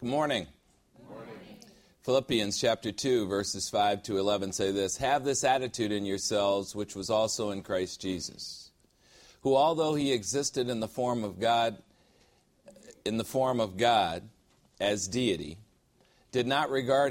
Good morning. Good morning. Philippians chapter 2, verses 5 to 11 say this, "Have this attitude in yourselves, which was also in Christ Jesus, who although he existed in the form of God as deity, did not regard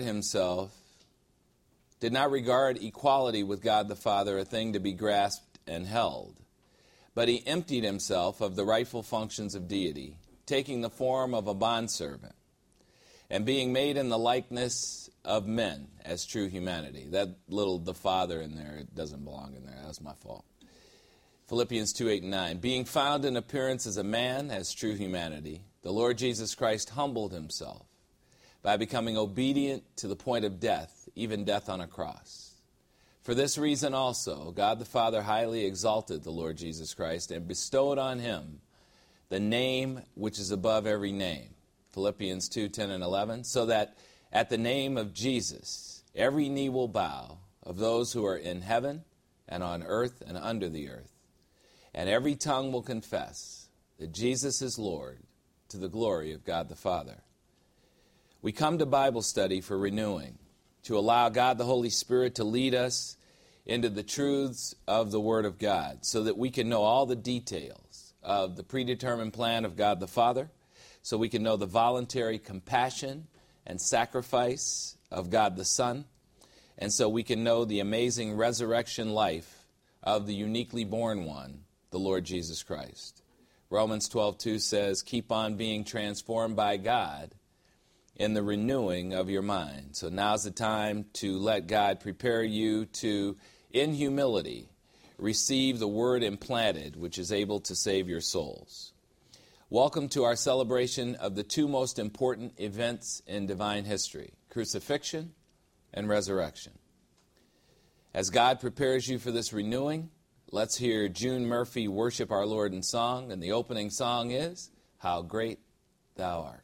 equality with God the Father a thing to be grasped and held, but he emptied himself of the rightful functions of deity, taking the form of a bondservant, and being made in the likeness of men as true humanity." That little "the Father" in there, it doesn't belong in there. That was my fault. Philippians 2, 8 and 9. "Being found in appearance as a man, as true humanity, the Lord Jesus Christ humbled himself by becoming obedient to the point of death, even death on a cross. For this reason also, God the Father highly exalted the Lord Jesus Christ and bestowed on him the name which is above every name." Philippians 2, 10 and 11. "So that at the name of Jesus, every knee will bow of those who are in heaven and on earth and under the earth, and every tongue will confess that Jesus is Lord, to the glory of God the Father." We come to Bible study for renewing, to allow God the Holy Spirit to lead us into the truths of the Word of God, so that we can know all the details of the predetermined plan of God the Father, so we can know the voluntary compassion and sacrifice of God the Son, and so we can know the amazing resurrection life of the uniquely born one, the Lord Jesus Christ. Romans 12:2 says, "Keep on being transformed by God in the renewing of your mind." So now's the time to let God prepare you to, in humility, receive the word implanted, which is able to save your souls. Welcome to our celebration of the two most important events in divine history, crucifixion and resurrection. As God prepares you for this renewing, let's hear June Murphy worship our Lord in song, and the opening song is, "How Great Thou Art."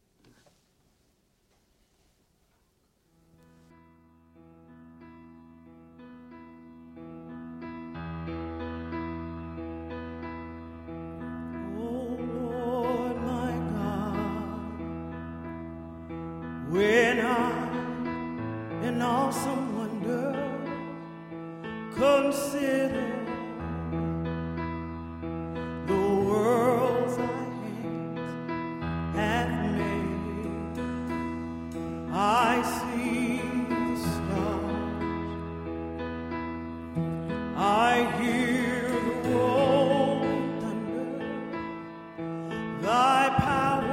When I, in awesome wonder, consider the worlds thy hands have made, I see the stars, I hear the rolling thunder, thy power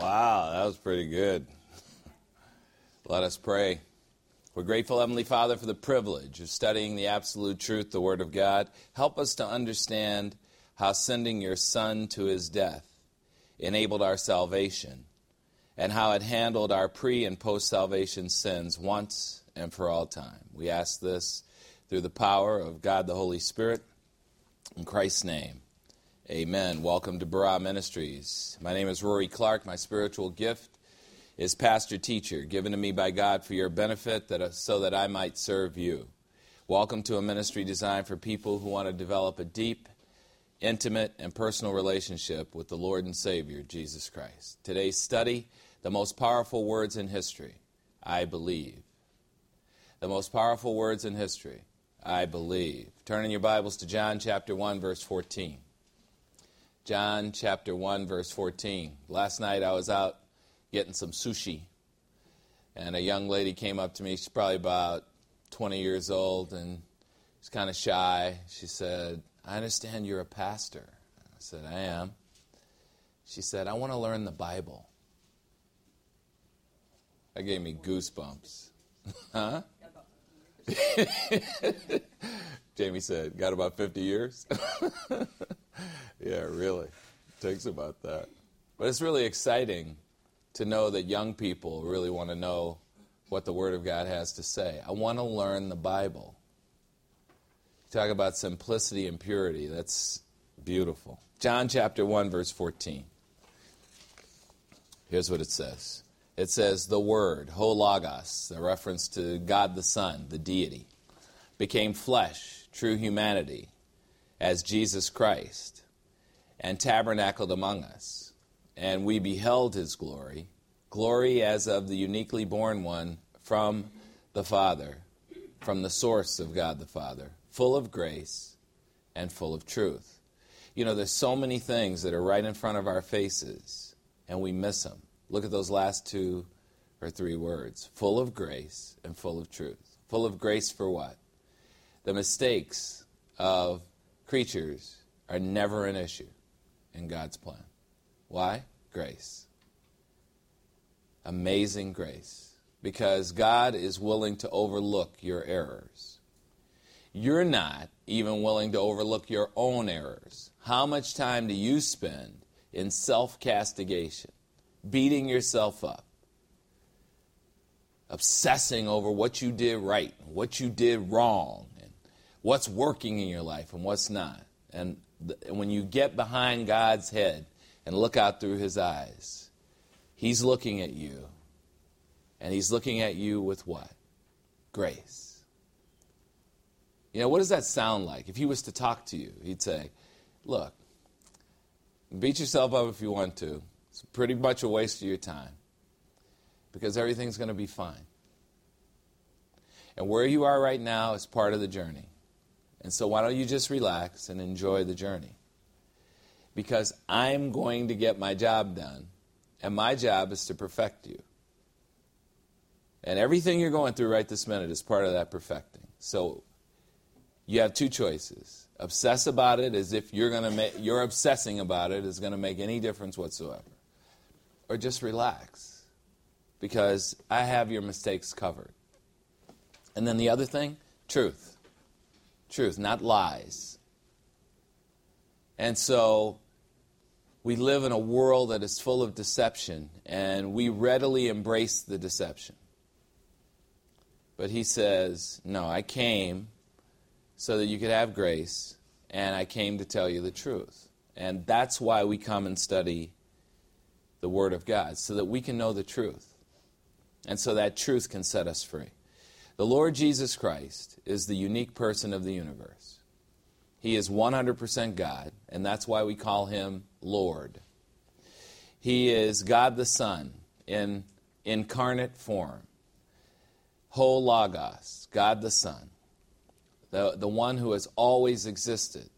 Wow, that was pretty good. Let us pray. We're grateful, Heavenly Father, for the privilege of studying the absolute truth, the Word of God. Help us to understand how sending your Son to his death enabled our salvation, and how it handled our pre- and post-salvation sins once and for all time. We ask this through the power of God the Holy Spirit. In Christ's name, amen. Welcome to Barah Ministries. My name is Rory Clark. My spiritual gift is pastor-teacher, given to me by God for your benefit, so that I might serve you. Welcome to a ministry designed for people who want to develop a deep, intimate, and personal relationship with the Lord and Savior, Jesus Christ. Today's study, the most powerful words in history, I believe. The most powerful words in history, I believe. Turn in your Bibles to John chapter 1, verse 14. John chapter 1, verse 14. Last night I was out getting some sushi, and a young lady came up to me. She's probably about 20 years old, and she's kind of shy. She said, "I understand you're a pastor." I said, "I am." She said, "I want to learn the Bible." That gave me goosebumps. Huh? Jamie said, "Got about 50 years?" Yeah, really. It takes about that. But it's really exciting to know that young people really want to know what the Word of God has to say. I want to learn the Bible. Talk about simplicity and purity. That's beautiful. John chapter 1, verse 14. Here's what it says. It says, "The Word, ho logos," a reference to God the Son, the deity, "became flesh, true humanity, as Jesus Christ, and tabernacled among us. And we beheld his glory, glory as of the uniquely born one from the Father, from the source of God the Father, full of grace and full of truth." You know, there's so many things that are right in front of our faces, and we miss them. Look at those last 2 or 3 words. Full of grace and full of truth. Full of grace for what? The mistakes of creatures are never an issue in God's plan. Why? Grace. Amazing grace. Because God is willing to overlook your errors. You're not even willing to overlook your own errors. How much time do you spend in self-castigation, beating yourself up, obsessing over what you did right, what you did wrong, and what's working in your life and what's not? And when you get behind God's head and look out through his eyes, he's looking at you. And he's looking at you with what? Grace. You know, what does that sound like? If he was to talk to you, he'd say, "Look, beat yourself up if you want to. It's pretty much a waste of your time. Because everything's going to be fine. And where you are right now is part of the journey. And so why don't you just relax and enjoy the journey? Because I'm going to get my job done, and my job is to perfect you. And everything you're going through right this minute is part of that perfecting. So you have 2 choices. Obsess about it as if you're obsessing about it is going to make any difference whatsoever. Or just relax, because I have your mistakes covered. And then the other thing, truth. Truth, not lies. And so we live in a world that is full of deception, and we readily embrace the deception. But he says, no, I came so that you could have grace, and I came to tell you the truth. And that's why we come and study the Word of God, so that we can know the truth, and so that truth can set us free. The Lord Jesus Christ is the unique person of the universe. He is 100% God, and that's why we call him Lord. He is God the Son in incarnate form. Ho Logos, God the Son, the one who has always existed.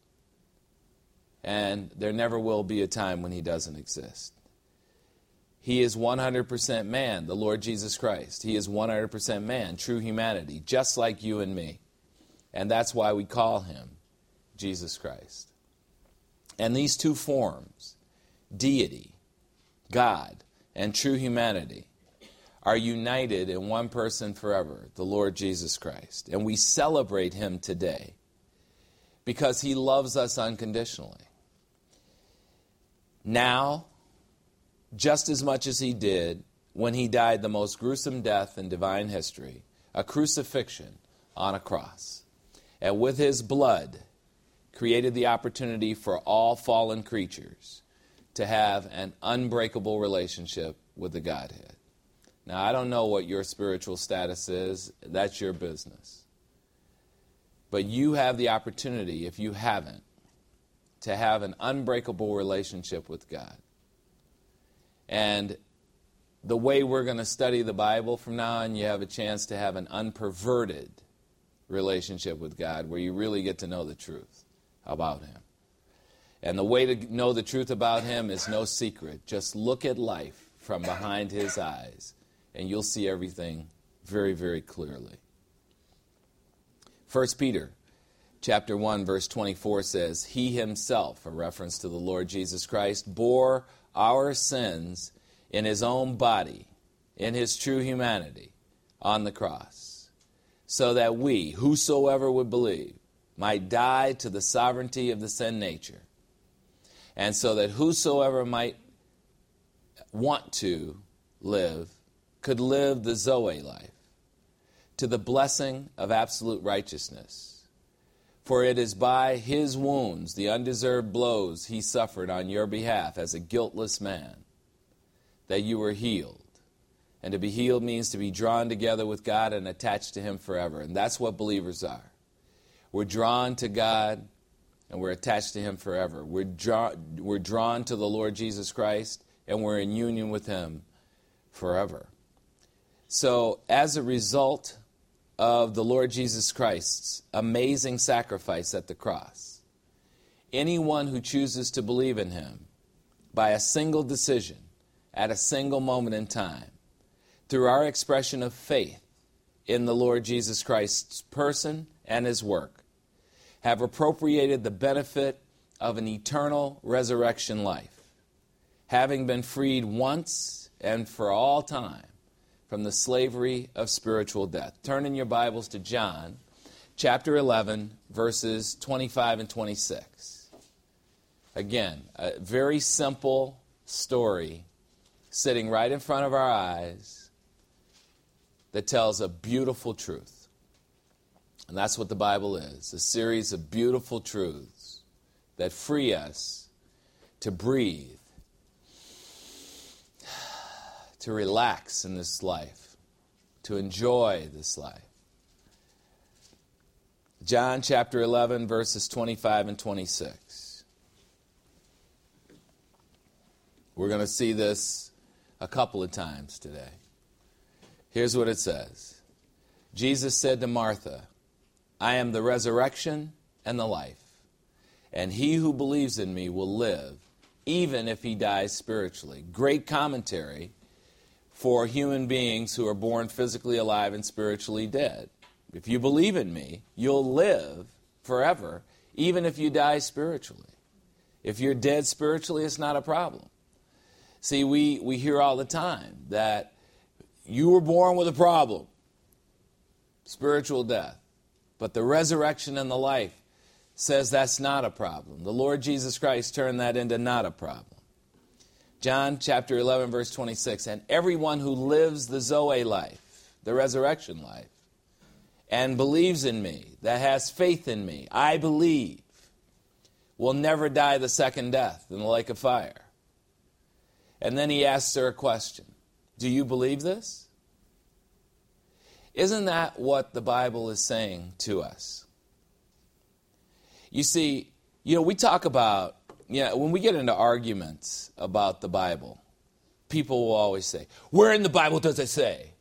And there never will be a time when he doesn't exist. He is 100% man, the Lord Jesus Christ. He is 100% man, true humanity, just like you and me. And that's why we call him Jesus Christ. And these 2 forms, deity, God, and true humanity are united in one person forever, the Lord Jesus Christ. And we celebrate him today because he loves us unconditionally. Now, just as much as he did when he died the most gruesome death in divine history, a crucifixion on a cross, and with his blood created the opportunity for all fallen creatures to have an unbreakable relationship with the Godhead. Now, I don't know what your spiritual status is. That's your business. But you have the opportunity, if you haven't, to have an unbreakable relationship with God. And the way we're going to study the Bible from now on, you have a chance to have an unperverted relationship with God where you really get to know the truth about him. And the way to know the truth about him is no secret. Just look at life from behind his eyes, and you'll see everything very, very clearly. 1 Peter chapter 1, verse 24 says, he himself, a reference to the Lord Jesus Christ, bore our sins in his own body, in his true humanity, on the cross, so that we, whosoever would believe, might die to the sovereignty of the sin nature, and so that whosoever might want to live could live the Zoe life, to the blessing of absolute righteousness. For it is by his wounds, the undeserved blows he suffered on your behalf as a guiltless man, that you were healed. And to be healed means to be drawn together with God and attached to him forever. And that's what believers are. We're drawn to God and we're attached to him forever. We're drawn to the Lord Jesus Christ and we're in union with him forever. So as a result of the Lord Jesus Christ's amazing sacrifice at the cross, anyone who chooses to believe in him by a single decision at a single moment in time, through our expression of faith in the Lord Jesus Christ's person and his work, have appropriated the benefit of an eternal resurrection life, having been freed once and for all time from the slavery of spiritual death. Turn in your Bibles to John chapter 11, verses 25 and 26. Again, a very simple story sitting right in front of our eyes that tells a beautiful truth. And that's what the Bible is, a series of beautiful truths that free us to breathe, to relax in this life, to enjoy this life. John chapter 11, verses 25 and 26. We're going to see this a couple of times today. Here's what it says. Jesus said to Martha, I am the resurrection and the life, and he who believes in me will live, even if he dies spiritually. Great commentary for human beings who are born physically alive and spiritually dead. If you believe in me, you'll live forever, even if you die spiritually. If you're dead spiritually, it's not a problem. See, we hear all the time that you were born with a problem, spiritual death. But the resurrection and the life says that's not a problem. The Lord Jesus Christ turned that into not a problem. John chapter 11, verse 26, and everyone who lives the Zoe life, the resurrection life, and believes in me, that has faith in me, I believe, will never die the second death in the lake of fire. And then he asks her a question. Do you believe this? Isn't that what the Bible is saying to us? You see, we talk about, when we get into arguments about the Bible, people will always say, where in the Bible does it say?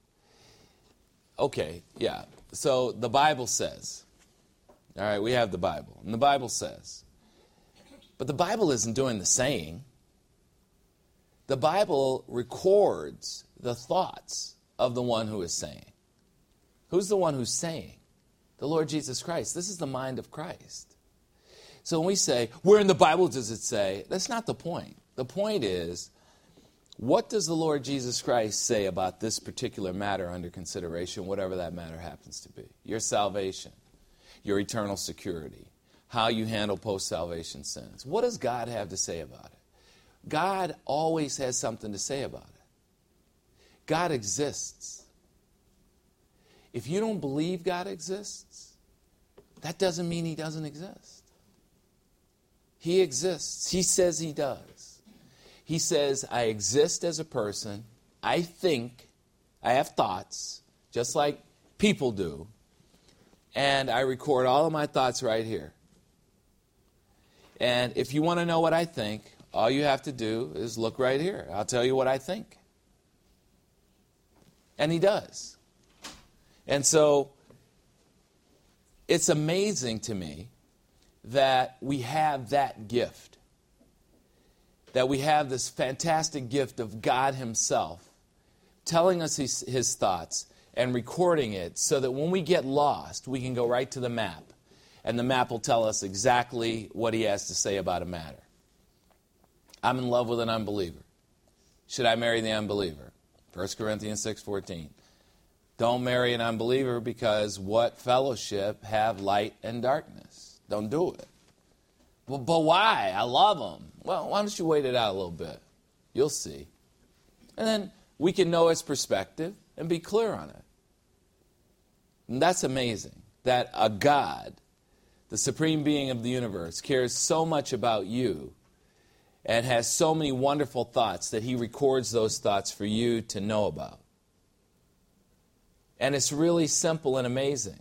Okay, yeah. So the Bible says. All right, we have the Bible. And the Bible says. But the Bible isn't doing the saying. The Bible records the thoughts of the one who is saying. Who's the one who's saying? The Lord Jesus Christ. This is the mind of Christ. So when we say, where in the Bible does it say? That's not the point. The point is, What does the Lord Jesus Christ say about this particular matter under consideration, whatever that matter happens to be? Your salvation, your eternal security, how you handle post-salvation sins. What does God have to say about it? God always has something to say about it. God exists. If you don't believe God exists, that doesn't mean he doesn't exist. He exists. He says he does. He says, I exist as a person. I think. I have thoughts, just like people do. And I record all of my thoughts right here. And if you want to know what I think, all you have to do is look right here. I'll tell you what I think. And he does. And so it's amazing to me that we have that gift. That we have this fantastic gift of God himself telling us his thoughts and recording it so that when we get lost, we can go right to the map. And the map will tell us exactly what he has to say about a matter. I'm in love with an unbeliever. Should I marry the unbeliever? 1 Corinthians 6:14. Don't marry an unbeliever because what fellowship have light and darkness? Don't do it. But why? I love him. Well, why don't you wait it out a little bit? You'll see. And then we can know his perspective and be clear on it. And that's amazing that a God, the supreme being of the universe, cares so much about you and has so many wonderful thoughts that he records those thoughts for you to know about. And it's really simple and amazing.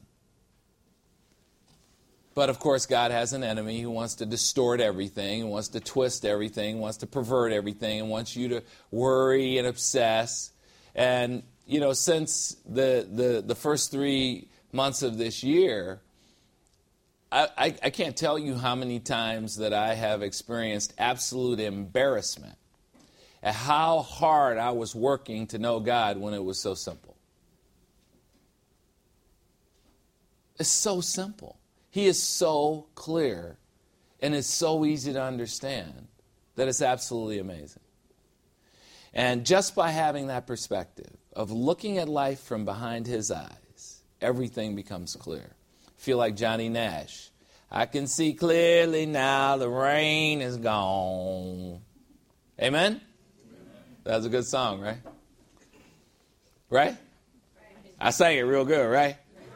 But of course, God has an enemy who wants to distort everything, who wants to twist everything, wants to pervert everything, and wants you to worry and obsess. And, you know, since the first 3 months of this year, I can't tell you how many times that I have experienced absolute embarrassment at how hard I was working to know God when it was so simple. It's so simple. He is so clear and it's so easy to understand that it's absolutely amazing. And just by having that perspective of looking at life from behind his eyes, everything becomes clear. Feel like Johnny Nash. I can see clearly now the rain is gone. Amen? That was a good song, right? Right? I sang it real good, right?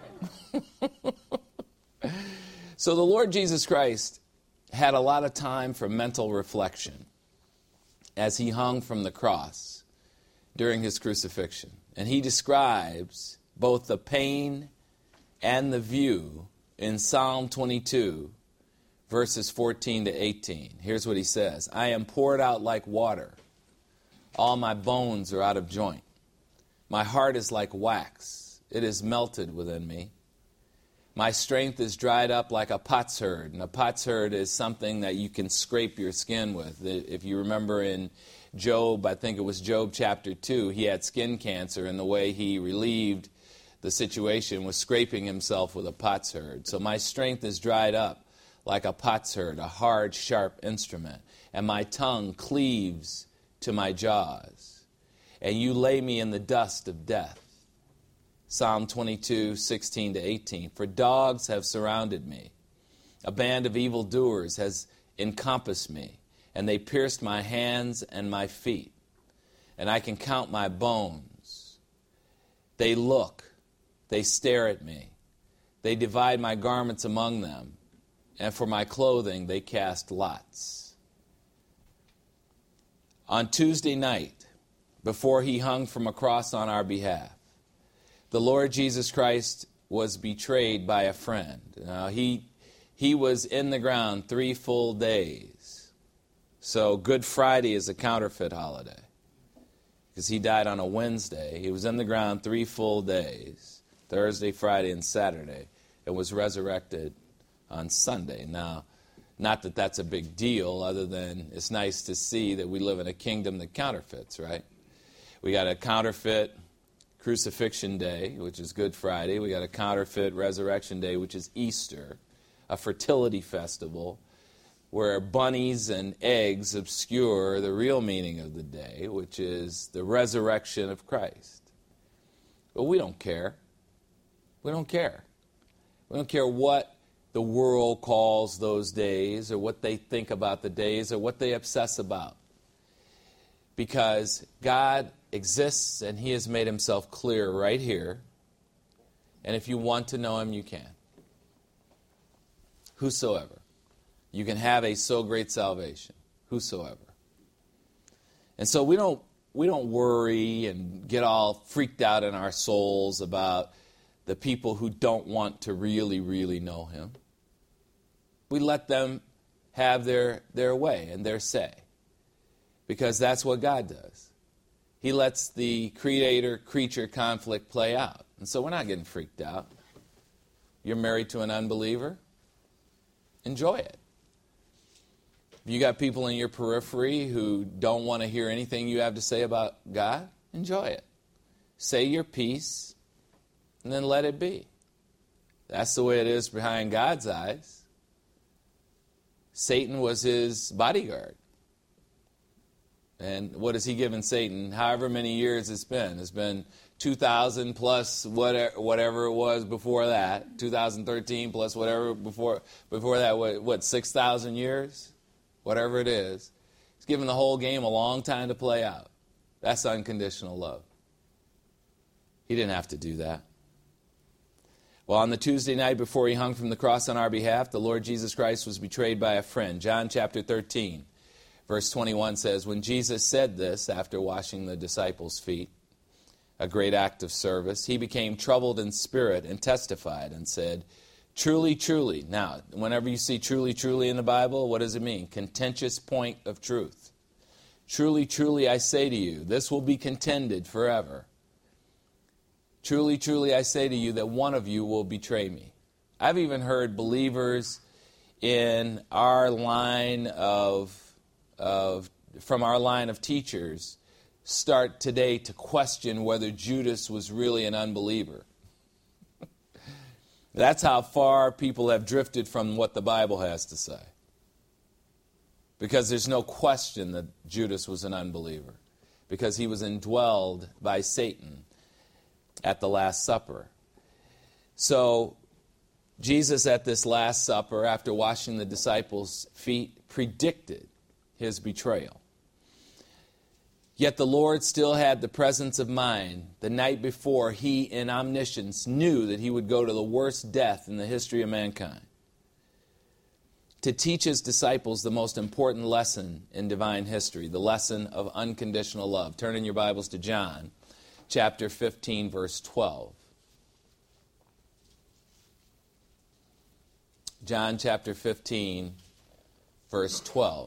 So the Lord Jesus Christ had a lot of time for mental reflection as he hung from the cross during his crucifixion. And he describes both the pain and the view in Psalm 22, verses 14 to 18. Here's what he says. I am poured out like water. All my bones are out of joint. My heart is like wax. It is melted within me. My strength is dried up like a potsherd. And a potsherd is something that you can scrape your skin with. If you remember in Job, I think it was Job chapter 2, he had skin cancer, and the way he relieved the situation was scraping himself with a potsherd. So my strength is dried up like a potsherd, a hard, sharp instrument. And my tongue cleaves to my jaws. And you lay me in the dust of death. Psalm 22, 16 to 18. For dogs have surrounded me. A band of evildoers has encompassed me, and they pierced my hands and my feet. And I can count my bones. They look, they stare at me. They divide my garments among them, and for my clothing they cast lots. On Tuesday night, before he hung from a cross on our behalf, the Lord Jesus Christ was betrayed by a friend. Now, he was in the ground 3 full days. So Good Friday is a counterfeit holiday because he died on a Wednesday. He was in the ground 3 full days, Thursday, Friday, and Saturday, and was resurrected on Sunday. Now, not that that's a big deal, other than it's nice to see that we live in a kingdom that counterfeits, right? We got a counterfeit Crucifixion Day, which is Good Friday. We got a counterfeit Resurrection Day, which is Easter, a fertility festival where bunnies and eggs obscure the real meaning of the day, which is the resurrection of Christ. But we don't care. We don't care. We don't care what the world calls those days or what they think about the days or what they obsess about. Because God exists and He has made Himself clear right here. And if you want to know Him, you can. Whosoever. You can have a so great salvation. Whosoever. And so we don't worry and get all freaked out in our souls about the people who don't want to really, really know Him. We let them have their way and their say. Because that's what God does. He lets the creator-creature conflict play out. And so we're not getting freaked out. You're married to an unbeliever? Enjoy it. If you got people in your periphery who don't want to hear anything you have to say about God, enjoy it. Say your piece, and then let it be. That's the way it is behind God's eyes. Satan was His bodyguard. And what has He given Satan? However many years it's been. It's been 2000 plus whatever it was before that. 2013 plus whatever before that. What 6,000 years? Whatever it is. He's given the whole game a long time to play out. That's unconditional love. He didn't have to do that. Well, on the Tuesday night before He hung from the cross on our behalf, the Lord Jesus Christ was betrayed by a friend. John chapter 13. Verse 21 says, when Jesus said this after washing the disciples' feet, a great act of service, He became troubled in spirit and testified and said, truly, truly. Now, whenever you see truly, truly in the Bible, what does it mean? Contentious point of truth. Truly, truly, I say to you, this will be contended forever. Truly, truly, I say to you that one of you will betray me. I've even heard believers in our line from our line of teachers start today to question whether Judas was really an unbeliever. That's how far people have drifted from what the Bible has to say. Because there's no question that Judas was an unbeliever. Because he was indwelled by Satan at the Last Supper. So Jesus at this Last Supper, after washing the disciples' feet, predicted His betrayal. Yet the Lord still had the presence of mind. The night before, He, in omniscience, knew that He would go to the worst death in the history of mankind, to teach His disciples the most important lesson in divine history, the lesson of unconditional love. Turn in your Bibles to John chapter 15, verse 12. John chapter 15, verse 12.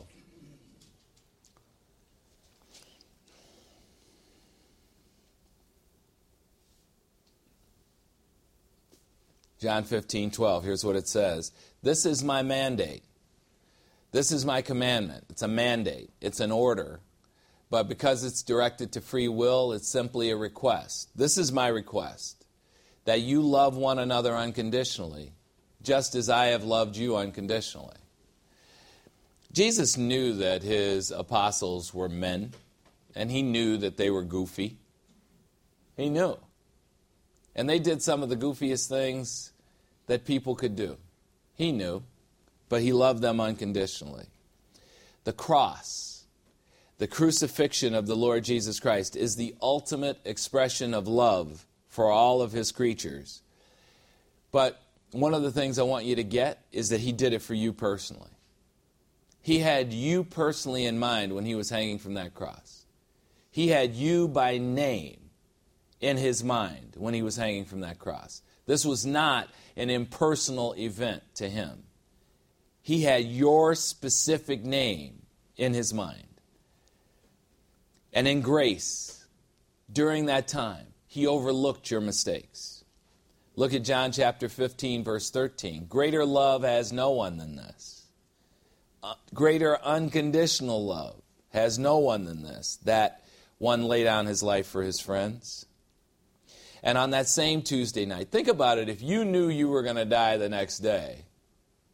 John 15:12. Here's what it says. This is my mandate. This is my commandment. It's a mandate. It's an order. But because it's directed to free will, it's simply a request. This is my request, that you love one another unconditionally, just as I have loved you unconditionally. Jesus knew that His apostles were men, and He knew that they were goofy. He knew. And they did some of the goofiest things that people could do. He knew, but He loved them unconditionally. The cross, the crucifixion of the Lord Jesus Christ, is the ultimate expression of love for all of His creatures. But one of the things I want you to get is that He did it for you personally. He had you personally in mind when He was hanging from that cross. He had you by name in His mind when He was hanging from that cross. This was not an impersonal event to Him. He had your specific name in His mind. And in grace, during that time, He overlooked your mistakes. Look at John chapter 15, verse 13. Greater love has no one than this. Greater unconditional love has no one than this, that one lay down His life for His friends. And on that same Tuesday night, think about it, if you knew you were going to die the next day,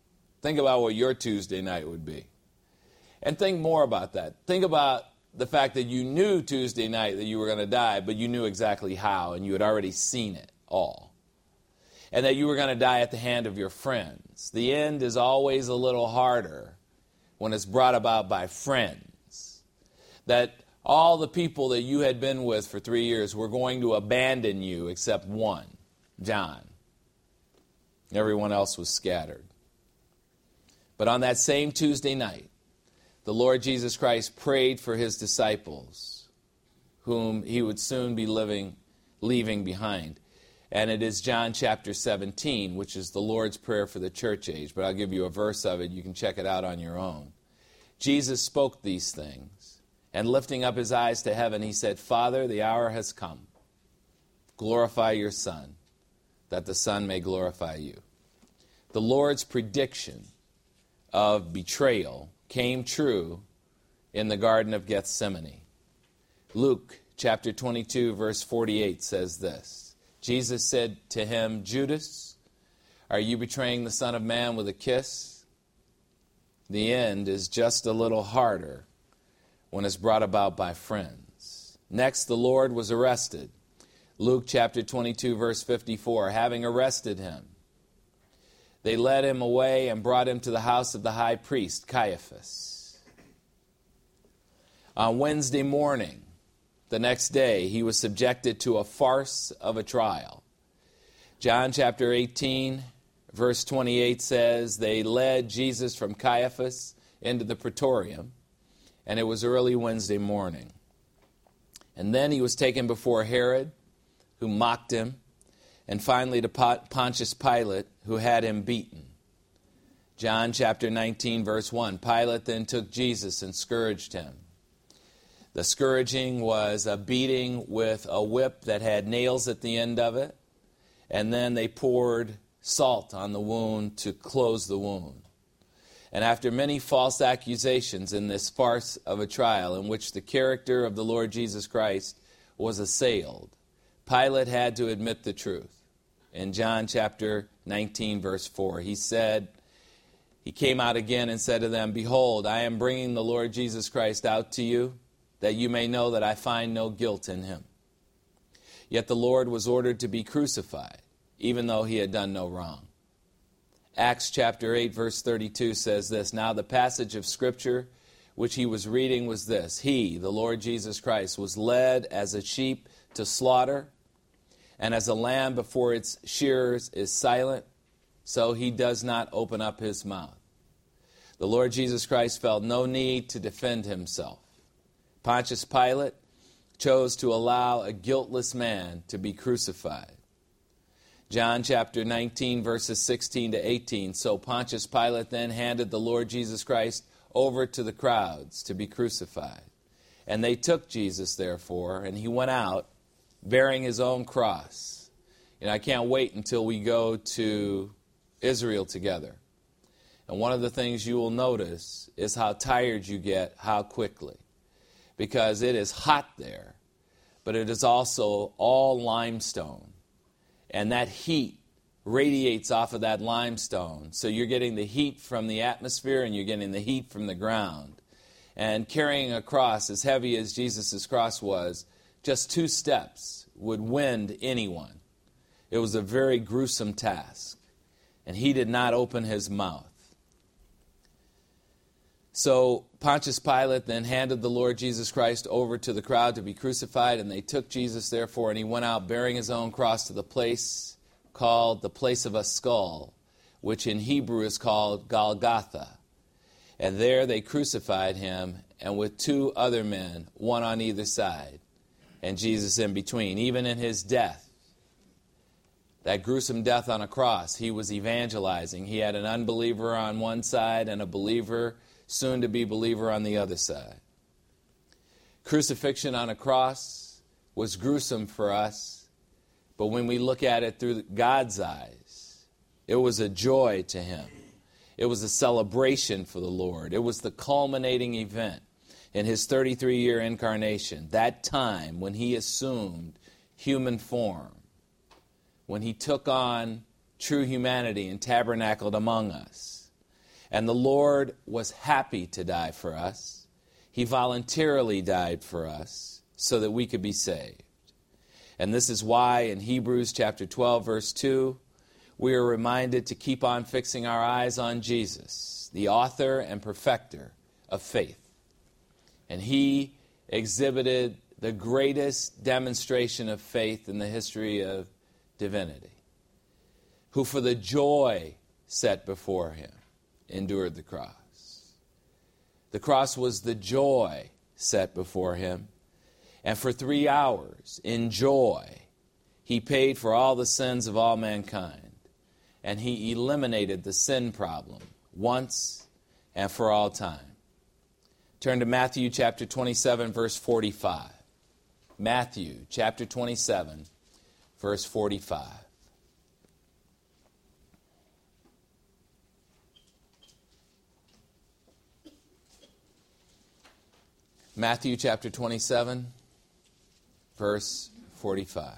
Think about what your Tuesday night would be. And think more about that. Think about the fact that you knew Tuesday night that you were going to die, but you knew exactly how, and you had already seen it all. And that you were going to die at the hand of your friends. The end is always a little harder when it's brought about by friends. That all the people that you had been with for 3 years were going to abandon you except one, John. Everyone else was scattered. But on that same Tuesday night, the Lord Jesus Christ prayed for his disciples, whom he would soon be leaving behind. And it is John chapter 17, which is the Lord's Prayer for the church age. But I'll give you a verse of it. You can check it out on your own. Jesus spoke these things, and lifting up his eyes to heaven, he said, Father, the hour has come. Glorify your Son, that the Son may glorify you. The Lord's prediction of betrayal came true in the Garden of Gethsemane. Luke chapter 22, verse 48 says this. Jesus said to him, Judas, are you betraying the Son of Man with a kiss? The end is just a little harder when it's brought about by friends. Next, the Lord was arrested. Luke chapter 22, verse 54, having arrested him, they led him away and brought him to the house of the high priest, Caiaphas. On Wednesday morning, the next day, he was subjected to a farce of a trial. John chapter 18, verse 28 says, they led Jesus from Caiaphas into the praetorium, and it was early Wednesday morning. And then he was taken before Herod, who mocked him, and finally to Pontius Pilate, who had him beaten. John chapter 19, verse 1, Pilate then took Jesus and scourged him. The scourging was a beating with a whip that had nails at the end of it, and then they poured salt on the wound to close the wound. And after many false accusations in this farce of a trial in which the character of the Lord Jesus Christ was assailed, Pilate had to admit the truth. In John chapter 19, verse 4, he came out again and said to them, Behold, I am bringing the Lord Jesus Christ out to you, that you may know that I find no guilt in him. Yet the Lord was ordered to be crucified, even though he had done no wrong. Acts chapter 8, verse 32 says this, Now the passage of Scripture which he was reading was this, He, the Lord Jesus Christ, was led as a sheep to slaughter, and as a lamb before its shearers is silent, so he does not open up his mouth. The Lord Jesus Christ felt no need to defend himself. Pontius Pilate chose to allow a guiltless man to be crucified. John chapter 19, verses 16 to 18. So Pontius Pilate then handed the Lord Jesus Christ over to the crowds to be crucified. And they took Jesus, therefore, and he went out bearing his own cross. I can't wait until we go to Israel together. And one of the things you will notice is how tired you get, how quickly. Because it is hot there, but it is also all limestone. And that heat radiates off of that limestone. So you're getting the heat from the atmosphere and you're getting the heat from the ground. And carrying a cross as heavy as Jesus' cross was, just 2 steps would wind anyone. It was a very gruesome task. And he did not open his mouth. So Pontius Pilate then handed the Lord Jesus Christ over to the crowd to be crucified, and they took Jesus, therefore, and he went out bearing his own cross to the place called the place of a skull, which in Hebrew is called Golgotha. And there they crucified him, and with 2 other men, one on either side, and Jesus in between. Even in his death, that gruesome death on a cross, he was evangelizing. He had an unbeliever on one side and a believer, soon-to-be believer, on the other side. Crucifixion on a cross was gruesome for us, but when we look at it through God's eyes, it was a joy to him. It was a celebration for the Lord. It was the culminating event in his 33-year incarnation, that time when he assumed human form, when he took on true humanity and tabernacled among us. And the Lord was happy to die for us. He voluntarily died for us so that we could be saved. And this is why in Hebrews chapter 12, verse 2, we are reminded to keep on fixing our eyes on Jesus, the author and perfecter of faith. And he exhibited the greatest demonstration of faith in the history of divinity, who for the joy set before him endured the cross. The cross was the joy set before him, and for 3 hours, in joy, he paid for all the sins of all mankind, and he eliminated the sin problem once and for all time. Turn to Matthew chapter 27, verse 45. Matthew chapter 27, verse 45. Matthew chapter 27, verse 45.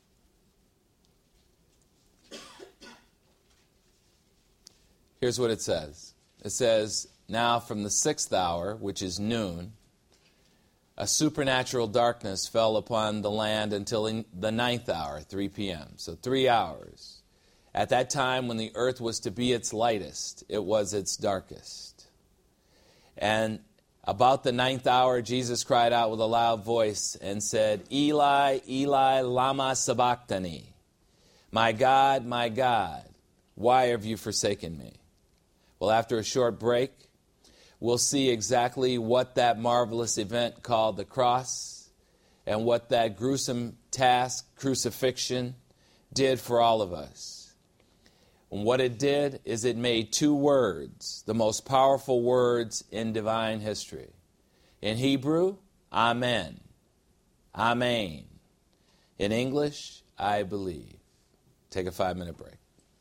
Here's what it says. It says, "Now from the 6th hour, which is noon, a supernatural darkness fell upon the land until the 9th hour, 3 p.m. So 3 hours. At that time when the earth was to be its lightest, it was its darkest. And about the 9th hour, Jesus cried out with a loud voice and said, Eli, Eli, lama sabachthani. My God, why have you forsaken me? Well, after a short break, we'll see exactly what that marvelous event called the cross and what that gruesome task, crucifixion, did for all of us. And what it did is it made 2 words, the most powerful words in divine history. In Hebrew, Amen. Amen. In English, I believe. Take a 5-minute break.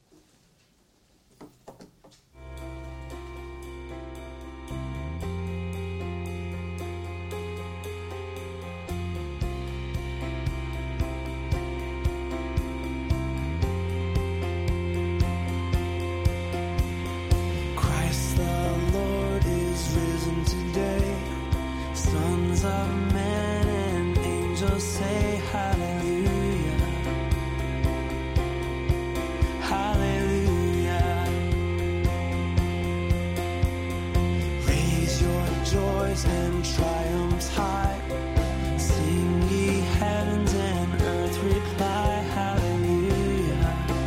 And triumphs high, sing ye heavens and earth reply, hallelujah,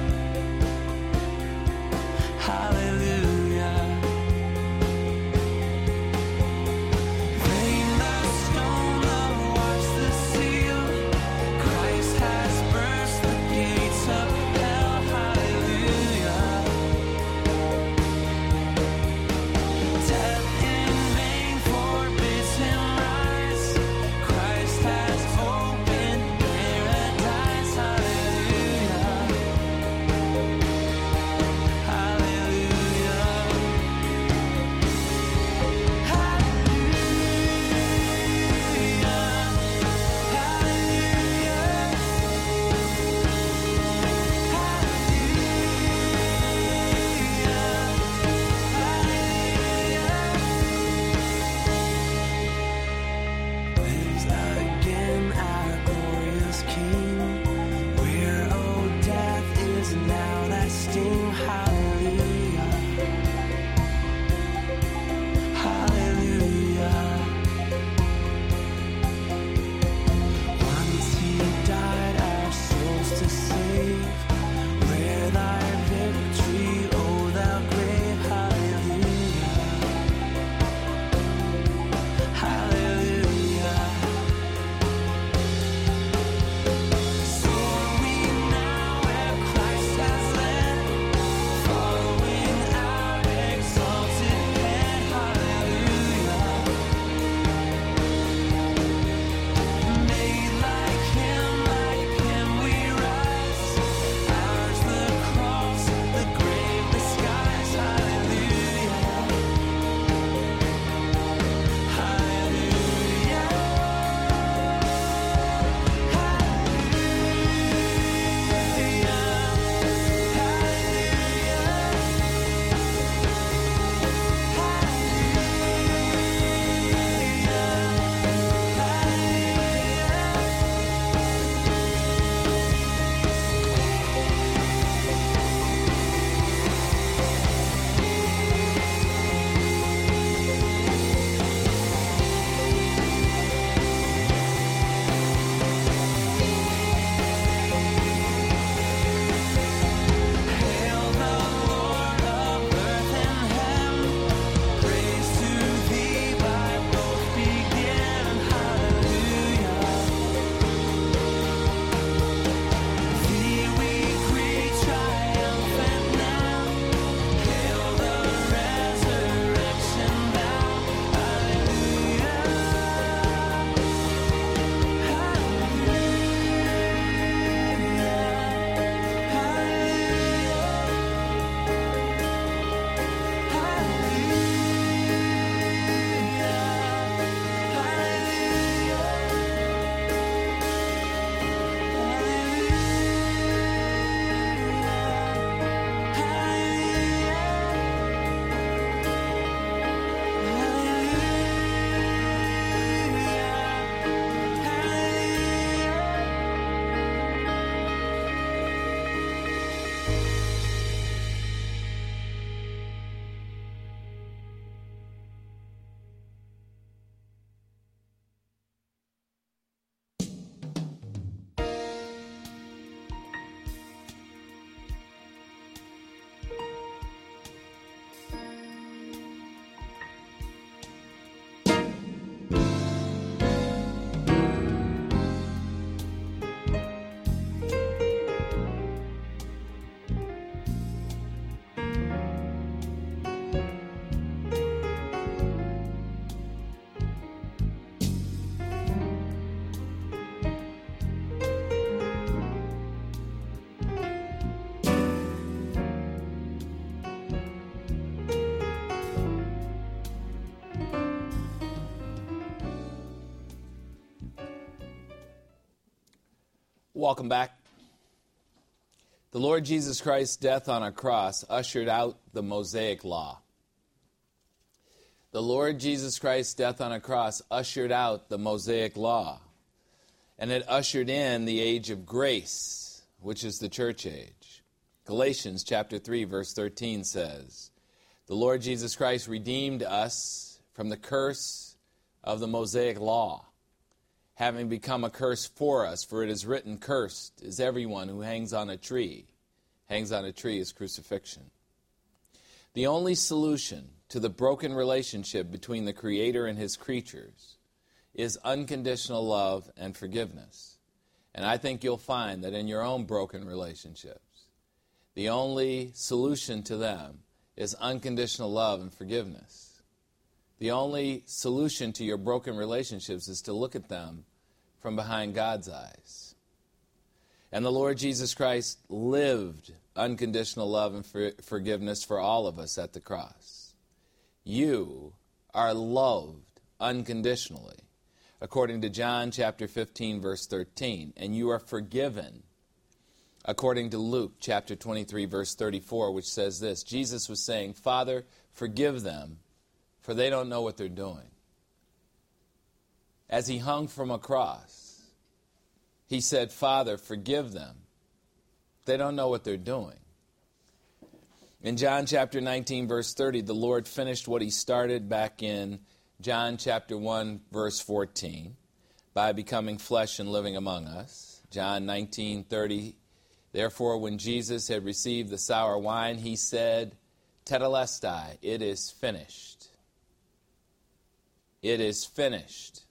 hallelujah. Rain the stone, love wash the seal, Christ has burst the gates of hell, hallelujah. Death in vain forbids him rise, Welcome back. The Lord Jesus Christ's death on a cross ushered out the Mosaic law. The Lord Jesus Christ's death on a cross ushered out the Mosaic law. And it ushered in the age of grace, which is the church age. Galatians chapter 3, verse 13 says, the Lord Jesus Christ redeemed us from the curse of the Mosaic law, having become a curse for us, for it is written, cursed is everyone who hangs on a tree. Hangs on a tree is crucifixion. The only solution to the broken relationship between the Creator and His creatures is unconditional love and forgiveness. And I think you'll find that in your own broken relationships, the only solution to them is unconditional love and forgiveness. The only solution to your broken relationships is to look at them from behind God's eyes. And the Lord Jesus Christ lived unconditional love and forgiveness for all of us at the cross. You are loved unconditionally, according to John chapter 15, verse 13, and you are forgiven, according to Luke chapter 23, verse 34, which says this, Jesus was saying, Father, forgive them, for they don't know what they're doing. As He hung from a cross, He said, Father, forgive them. They don't know what they're doing. In John chapter 19, verse 30, the Lord finished what He started back in John chapter 1, verse 14, by becoming flesh and living among us. John 19:30, therefore, when Jesus had received the sour wine, He said, Tetelestai, it is finished. It is finished.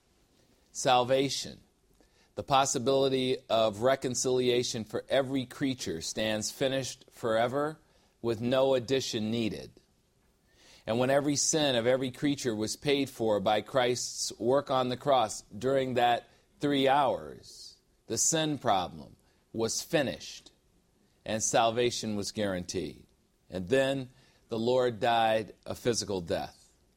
Salvation, the possibility of reconciliation for every creature, stands finished forever with no addition needed. And when every sin of every creature was paid for by Christ's work on the cross during that 3 hours, the sin problem was finished and salvation was guaranteed. And then the Lord died a physical death.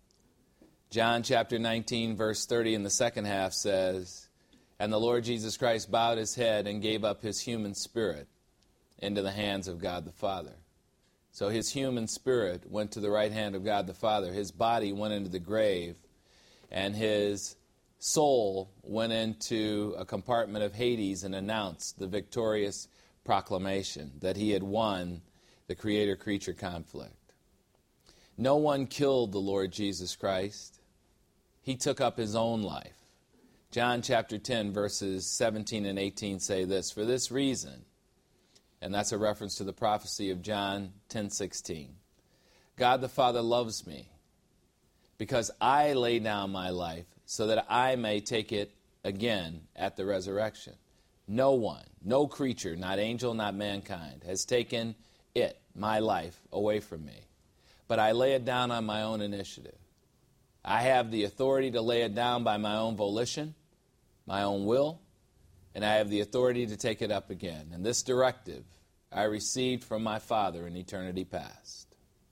John chapter 19, verse 30 in the second half says, and the Lord Jesus Christ bowed His head and gave up His human spirit into the hands of God the Father. So His human spirit went to the right hand of God the Father. His body went into the grave, and His soul went into a compartment of Hades and announced the victorious proclamation that He had won the Creator-creature conflict. No one killed the Lord Jesus Christ. He took up His own life. John chapter 10, verses 17 and 18 say this, for this reason, and that's a reference to the prophecy of John 10:16. God the Father loves me because I lay down my life so that I may take it again at the resurrection. No one, no creature, not angel, not mankind, has taken it, my life, away from me. But I lay it down on my own initiative. I have the authority to lay it down by my own volition, my own will, and I have the authority to take it up again. And this directive I received from my Father in eternity past.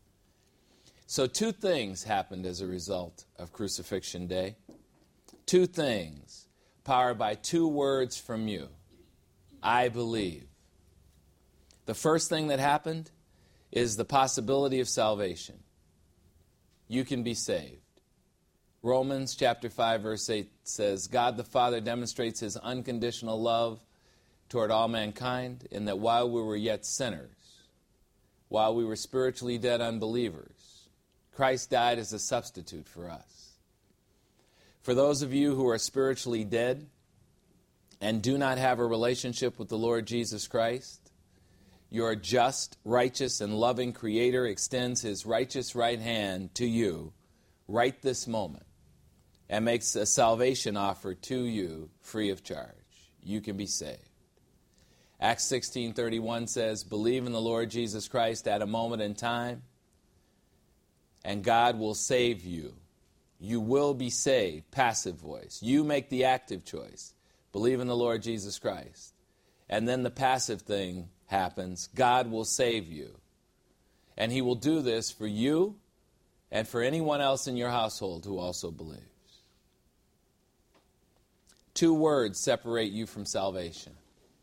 So 2 things happened as a result of Crucifixion Day. 2 things, powered by 2 words from you. I believe. The first thing that happened is the possibility of salvation. You can be saved. Romans chapter 5, verse 8 says, God the Father demonstrates His unconditional love toward all mankind in that while we were yet sinners, while we were spiritually dead unbelievers, Christ died as a substitute for us. For those of you who are spiritually dead and do not have a relationship with the Lord Jesus Christ, your just, righteous, and loving Creator extends His righteous right hand to you right this moment and makes a salvation offer to you free of charge. You can be saved. Acts 16:31 says, believe in the Lord Jesus Christ at a moment in time, and God will save you. You will be saved. Passive voice. You make the active choice. Believe in the Lord Jesus Christ. And then the passive thing happens. God will save you. And He will do this for you and for anyone else in your household who also believes. 2 words separate you from salvation.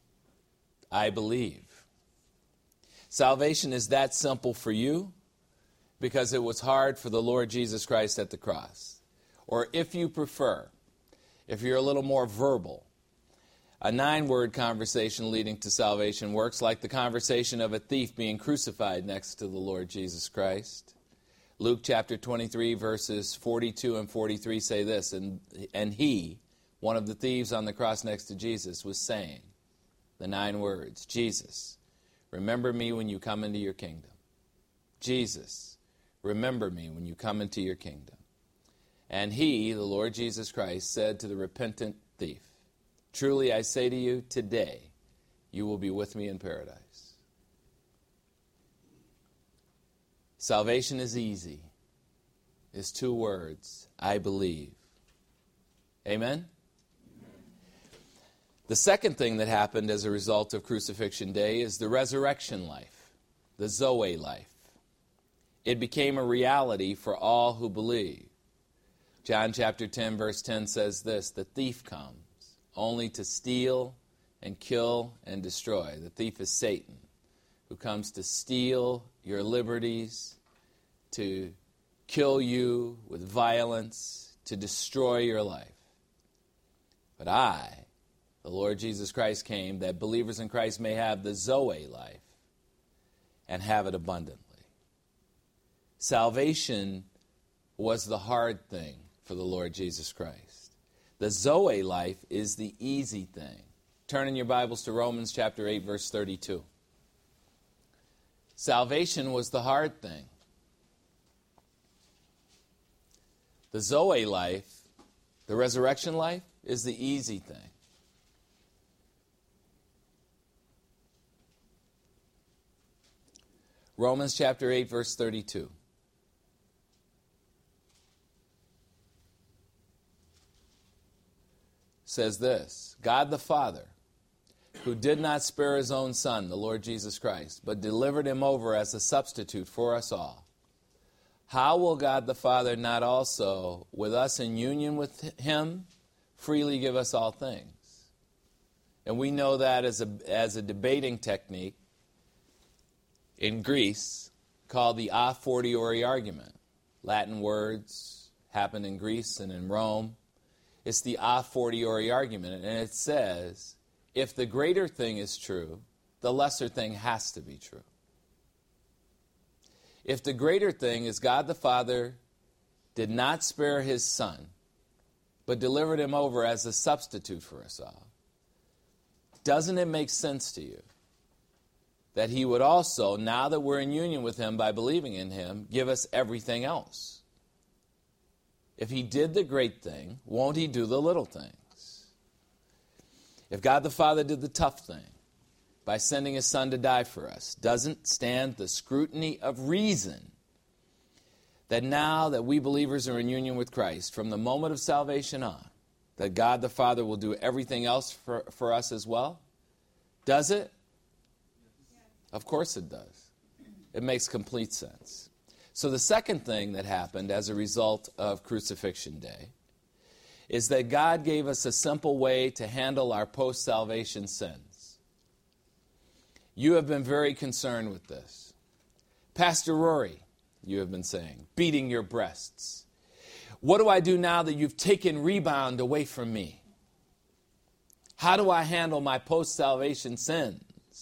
I believe. Salvation is that simple for you because it was hard for the Lord Jesus Christ at the cross. Or if you prefer, if you're a little more verbal, a 9-word conversation leading to salvation works like the conversation of a thief being crucified next to the Lord Jesus Christ. Luke chapter 23, verses 42 and 43 say this, and he, one of the thieves on the cross next to Jesus, was saying the 9 words, Jesus, remember me when you come into your kingdom. Jesus, remember me when you come into your kingdom. And he, the Lord Jesus Christ, said to the repentant thief, truly I say to you, today you will be with me in paradise. Salvation is easy. It's 2 words, I believe. Amen? The second thing that happened as a result of Crucifixion Day is the resurrection life, the Zoe life. It became a reality for all who believe. John chapter 10, verse 10 says this, the thief comes only to steal and kill and destroy. The thief is Satan, who comes to steal your liberties, to kill you with violence, to destroy your life. But I, the Lord Jesus Christ, came that believers in Christ may have the Zoe life and have it abundantly. Salvation was the hard thing for the Lord Jesus Christ. The Zoe life is the easy thing. Turn in your Bibles to Romans chapter 8, verse 32. Salvation was the hard thing. The Zoe life, the resurrection life, is the easy thing. Romans chapter 8, verse 32. Says this, God the Father, who did not spare his own Son, the Lord Jesus Christ, but delivered him over as a substitute for us all, how will God the Father not also, with us in union with him, freely give us all things? And we know that as a debating technique in Greece called the a fortiori argument. Latin words happened in Greece and in Rome. It's the a fortiori argument, and it says, if the greater thing is true, the lesser thing has to be true. If the greater thing is God the Father did not spare his Son, but delivered him over as a substitute for us all, doesn't it make sense to you that he would also, now that we're in union with him by believing in him, give us everything else? If he did the great thing, won't he do the little things? If God the Father did the tough thing by sending his Son to die for us, doesn't stand the scrutiny of reason that now that we believers are in union with Christ, from the moment of salvation on, that God the Father will do everything else for us as well? Does it? Of course it does. It makes complete sense. So the second thing that happened as a result of Crucifixion Day is that God gave us a simple way to handle our post-salvation sins. You have been very concerned with this. Pastor Rory, you have been saying, beating your breasts. What do I do now that you've taken rebound away from me? How do I handle my post-salvation sins?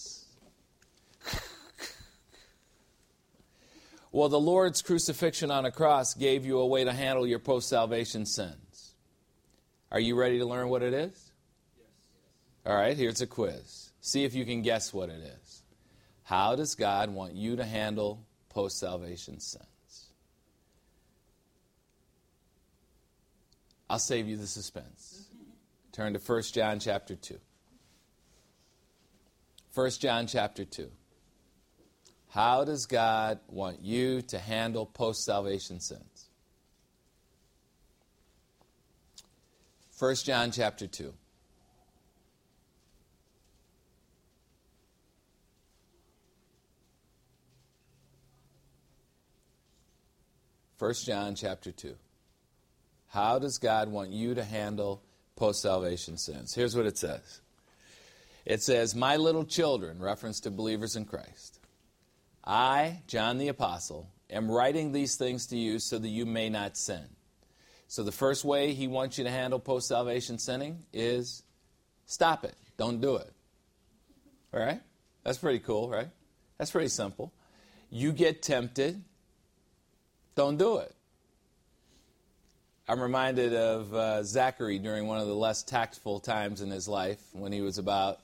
Well, the Lord's crucifixion on a cross gave you a way to handle your post-salvation sins. Are you ready to learn what it is? Yes. All right, here's a quiz. See if you can guess what it is. How does God want you to handle post-salvation sins? I'll save you the suspense. Turn to 1 John chapter 2. 1 John chapter 2. How does God want you to handle post-salvation sins? 1 John chapter 2. First John chapter 2. How does God want you to handle post-salvation sins? Here's what it says. It says, "My little children," reference to believers in Christ, "I, John the Apostle, am writing these things to you so that you may not sin." So the first way he wants you to handle post-salvation sinning is stop it. Don't do it. All right? That's pretty cool, right? That's pretty simple. You get tempted, don't do it. I'm reminded of Zachary during one of the less tactful times in his life when he was about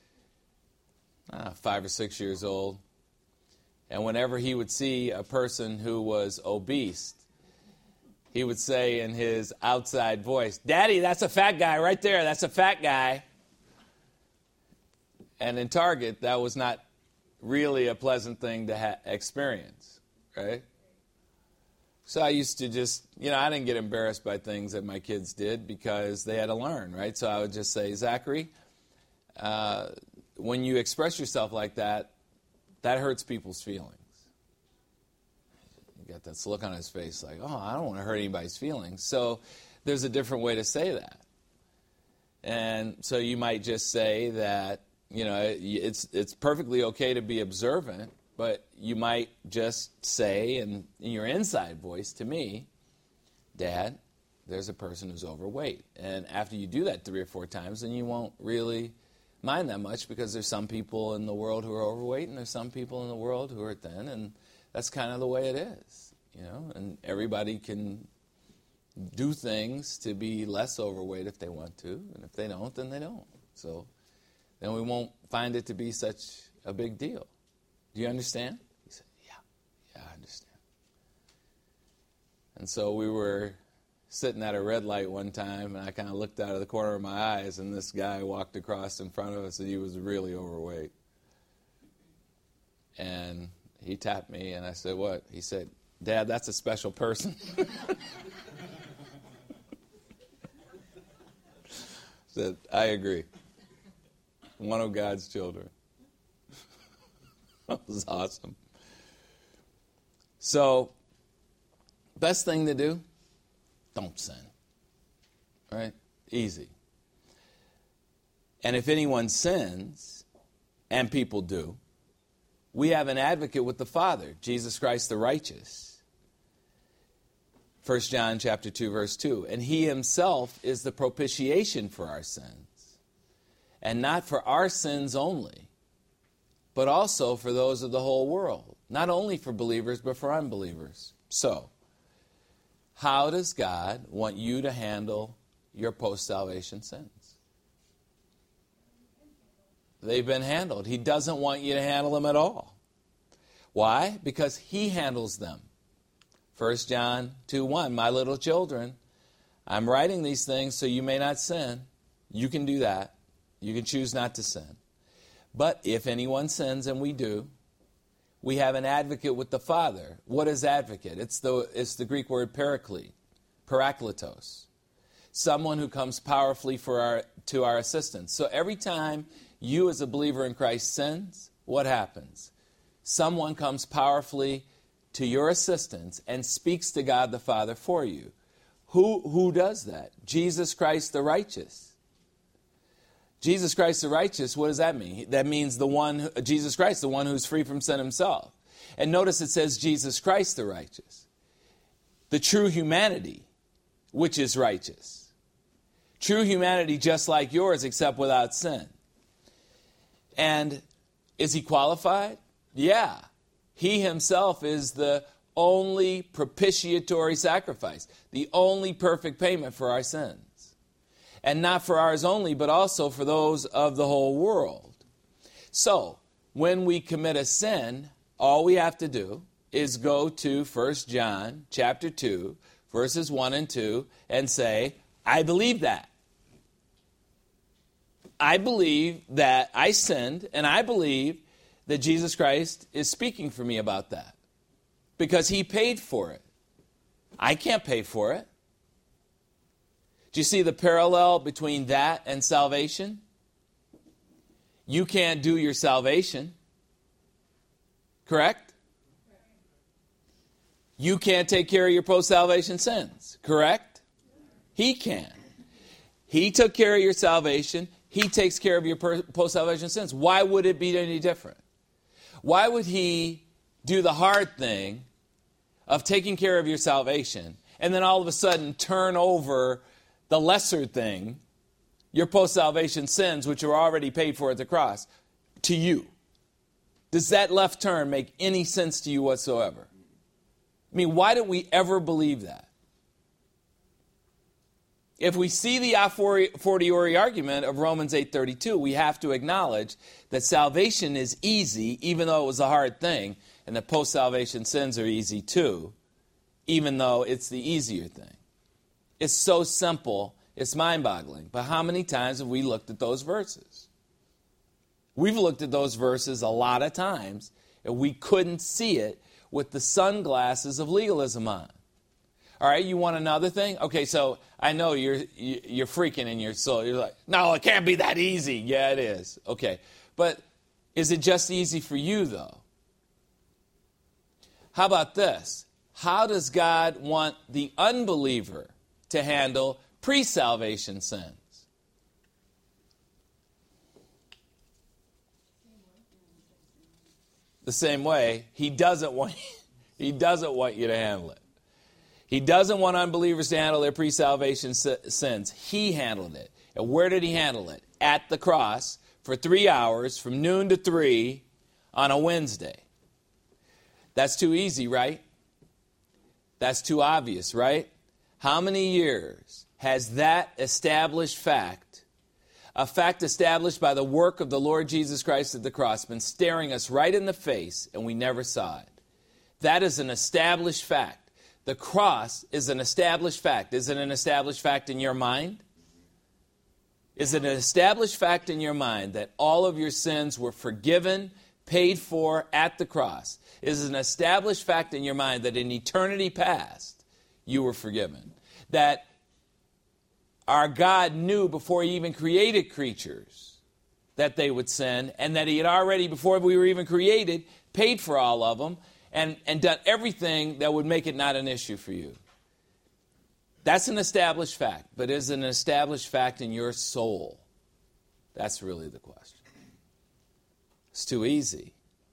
5 or 6 years old. And whenever he would see a person who was obese, he would say in his outside voice, "Daddy, that's a fat guy right there. That's a fat guy." And in Target, that was not really a pleasant thing to experience, right? So I used to just, I didn't get embarrassed by things that my kids did because they had to learn, right? So I would just say, "Zachary, when you express yourself like that, that hurts people's feelings." You got this look on his face like, "Oh, I don't want to hurt anybody's feelings." So there's a different way to say that. And so you might just say that, it's perfectly okay to be observant, but you might just say in your inside voice to me, "Dad, there's a person who's overweight." And after you do that 3 or 4 times, then you won't really mind that much because there's some people in the world who are overweight and there's some people in the world who are thin, and that's kind of the way it is, and everybody can do things to be less overweight if they want to, and if they don't, then they don't. So then we won't find it to be such a big deal. Do you understand? He said, yeah, I understand. And so we were sitting at a red light one time, and I kind of looked out of the corner of my eyes, and this guy walked across in front of us, and he was really overweight. And he tapped me, and I said, "What?" He said, "Dad, that's a special person." I said, "I agree. One of God's children." That was awesome. So, best thing to do, don't sin. Right? Easy. And if anyone sins, and people do, we have an advocate with the Father, Jesus Christ the righteous. 1 John chapter 2, verse 2. "And he himself is the propitiation for our sins. And not for our sins only, but also for those of the whole world." Not only for believers, but for unbelievers. So, how does God want you to handle your post-salvation sins? They've been handled. He doesn't want you to handle them at all. Why? Because he handles them. 1 John 2:1, "My little children, I'm writing these things so you may not sin." You can do that. You can choose not to sin. "But if anyone sins," and we do, "we have an advocate with the Father." What is advocate? It's the Greek word paraclete, parakletos. Someone who comes powerfully to our assistance. So every time you as a believer in Christ sins, what happens? Someone comes powerfully to your assistance and speaks to God the Father for you. Who does that? Jesus Christ the righteous. Jesus Christ the righteous, what does that mean? That means Jesus Christ, the one who's free from sin himself. And notice it says Jesus Christ the righteous. The true humanity, which is righteous. True humanity just like yours, except without sin. And is he qualified? Yeah. He himself is the only propitiatory sacrifice, the only perfect payment for our sins. And not for ours only, but also for those of the whole world. So, when we commit a sin, all we have to do is go to 1 John chapter 2, verses 1 and 2, and say, "I believe that. I believe that I sinned, and I believe that Jesus Christ is speaking for me about that. Because he paid for it. I can't pay for it." Do you see the parallel between that and salvation? You can't do your salvation. Correct? You can't take care of your post-salvation sins. Correct? He can. He took care of your salvation. he takes care of your post-salvation sins. Why would it be any different? Why would he do the hard thing of taking care of your salvation and then all of a sudden turn over the lesser thing, your post-salvation sins, which are already paid for at the cross, to you? Does that left turn make any sense to you whatsoever? I mean, why did we ever believe that? If we see the a fortiori argument of Romans 8:32, we have to acknowledge that salvation is easy, even though it was a hard thing, and that post-salvation sins are easy too, even though it's the easier thing. It's so simple, it's mind-boggling. But how many times have we looked at those verses? We've looked at those verses a lot of times, and we couldn't see it with the sunglasses of legalism on. All right, you want another thing? Okay, so I know you're freaking in your soul. You're like, no, it can't be that easy. Yeah, it is. Okay, but is it just easy for you, though? How about this? How does God want the unbeliever to handle pre-salvation sins? The same way. He doesn't want you to handle it. He doesn't want unbelievers to handle their pre-salvation sins. He handled it. And where did he handle it? At the cross for 3 hours, from noon to 3 on a Wednesday. That's too easy, right? That's too obvious, right? How many years has that established fact, a fact established by the work of the Lord Jesus Christ at the cross, been staring us right in the face and we never saw it? That is an established fact. The cross is an established fact. Is it an established fact in your mind? Is it an established fact in your mind that all of your sins were forgiven, paid for at the cross? Is it an established fact in your mind that in eternity past, you were forgiven? That our God knew before he even created creatures that they would sin, and that he had already, before we were even created, paid for all of them, and done everything that would make it not an issue for you. That's an established fact, but is it an established fact in your soul? That's really the question. It's too easy.